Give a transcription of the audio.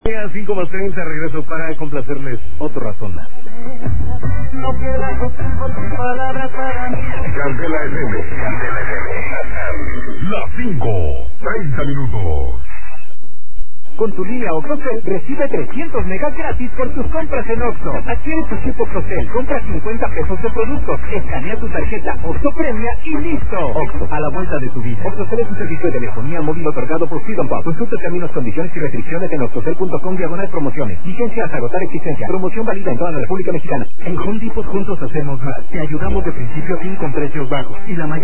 A 5:30 regreso para complacerles otra razón más. No pierdas tu tiempo, tus palabras para mí. Candela FM. Las 5:30 minutos. Con tu línea Ocrocel recibe 300 megas gratis por tus compras en Oxxo. Adquiere tu chip Ocrocel, compra 50 pesos de productos, escanea tu tarjeta Oxxo Premia y listo. Oxxo, a la vuelta de tu vida. Ocrocel es un servicio de telefonía móvil otorgado por Freedom Pop. Consulta términos, condiciones y restricciones en oxxocel.com/promociones. Vigencia hasta agotar existencia. Promoción válida en toda la República Mexicana. En Home Depot juntos hacemos más. Te ayudamos de principio a fin con precios bajos y la mayor